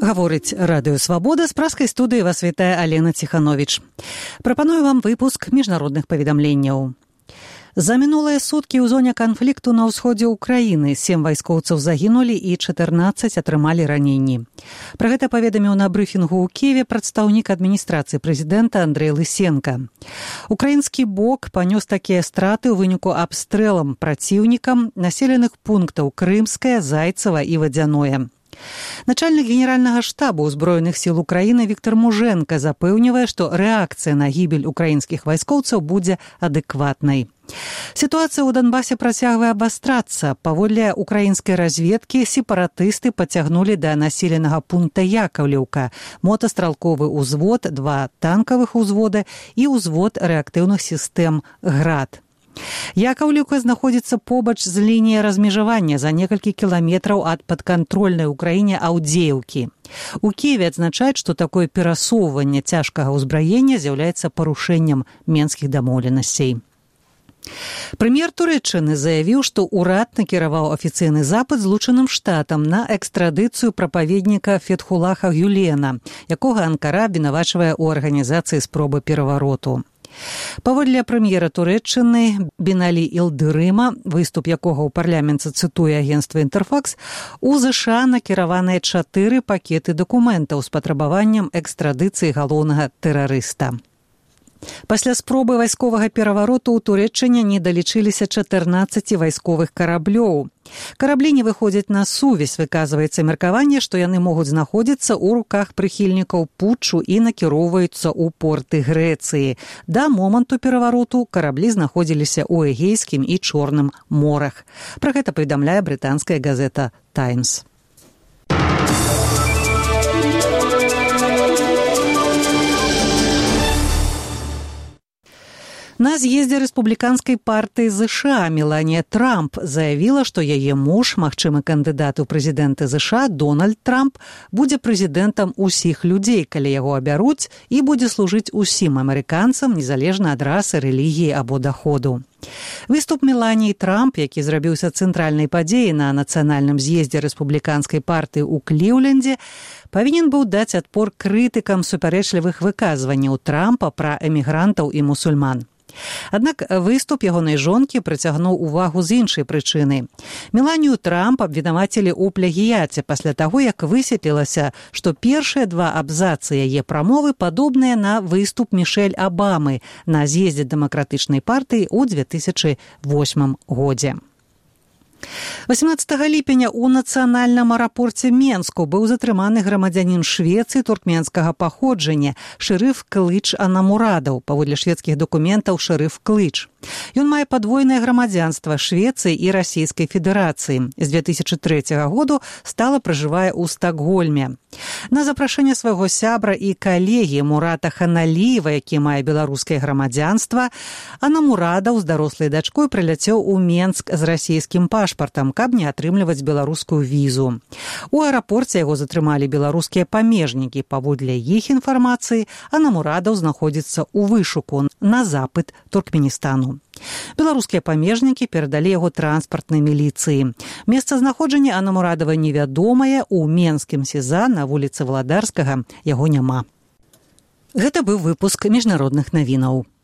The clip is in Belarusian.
Гаворыць Радыё Свабода, з праскай студыі вас вітае Алена Ціхановіч. Прапаную вам выпуск міжнародных паведамленняў. За мінулыя суткі ў зоне канфлікту на ўсходзе ўкраіны 7 вайскоўцаў загінулі і 14 атрымалі раненні. Пра гэта паведаміў на брыфінгу ў Киеве прадстаўнік адміністрацыі прэзідэнта Андрэй Лысенка. Украінскі бок панёс такія страты ў выніку абстрэлам праціўнікам населеных пунктаў Крымскае, Зайцева і Вадзяное. Начальник генерального штаба узброеных сил Украины Віктор Муженко запэўнівае, што рэакцыя на гібель украінскіх вайскоўцаў будзе адэкватнай. Сітуацыя ў Донбасе працягвае абастрацца. Паводле украінскай разведкі сепаратысты пацягнулі да населенага пункта Яковлеўка мотастралковы ўзвод, 2 танкавых узвода і ўзвод рэактыўных сістэм «Град». Яковлеўка знаходзіцца побач з лініяй размежавання за некалькі кіламетраў ад падкантрольнай Украіне Аўдзеўкі. У Киеве адзначаюць, што такое перасоўванне цяжкага ўзбраення з'яўляецца парушэннем менскіх дамоўленасцей. Прэм'ер Турэччыны заявіў, што ўрад накіраваў афіцыйны запыт Злучаным Штатам на экстрадыцыю прапаведніка Фетхулаха Гюлена, якога Анкара абвінавачвае ў арганізацыі спробы перавароту. Паводле прэм'ера Турэччыны Біналі Ілдырыма, выступ якога ў парламенце цытуе агенцтва «Інтэрфакс», у ЗША накіраваныя 4 пакеты дакументаў з патрабаваннем экстрадыцыі галоўнага тэрарыста. Пасля спробы вайсковага перавароту ў Турэччыне не далічыліся 14 вайсковых караблёў. Караблі не выходзяць на сувязь, выказваецца меркаванне, што яны могуць знаходзіцца ў руках прыхільнікаў путчу і накіроўваюцца ў порты Грэцыі. Да моманту перавароту караблі знаходзіліся ў Эгейскім і Чорным морах. Пра гэта паведамляе брытанская газета «Таймс». На з'ездзе рэспубліканскай партыі ЗША Меланія Трамп заявіла, што яе муж, магчымы кандыдат у прэзідэнты ЗША Дональд Трамп, будзе прэзідэнтам усіх людзей, калі яго абяруць, і будзе служыць усім амерыканцам, незалежна ад расы, рэлігіі або даходу. Выступ Меланіі Трамп, які зрабіўся цэнтральнай падзеяй на нацыянальным з'ездзе рэспубліканскай партыі ў Кліўлендзе, павінен быў даць адпор крытыкам супярэчлівых выказванняў Трампа пра эмігрантаў і мусульман. Аднак выступ ягонай жонкі прыцягнуў увагу з іншай прычыны. Меланію Трамп абвінавацілі ў плагіяце пасля таго, як высветлілася, што першыя 2 абзацы яе прамовы падобныя на выступ Мішэль Абамы на з'ездзе дэмакратычнай партыі ў 2008 годзе. 18 ліпеня ў нацыянальным аэрапорце Менску быў затрыманы грамадзянін Швецыі туркменскага паходжання Шэрыф Клыч Анамурадаў, паводле шведскіх дакументаў Шэрыф Клыч. Ён мае падвойнае грамадзянства Швецыі і Расійскай Федэрацыі. З 2003 году стала пражывае ў Стакгольме. На запрашэнне свайго сябра і калегі Мурата Ханаліева, які мае беларускае грамадзянства, Анамурадаў з дарослай дачкой прыляцеў у Менск з расійскім пашпартам, каб не атрымліваць беларускую візу. У аэрапорце яго затрымалі беларускія памежнікі. Паводле іх інфармацыі, Анамурадаў знаходзіцца ў вышуку на запыт Туркменістану. Беларускія памежнікі перадалі яго транспартнай міліцыі. Месцазнаходжанне Анамурадава невядомае, у Менскім СІЗА на вуліцы Валадарскага яго няма. Гэта быў выпуск міжнародных навінаў.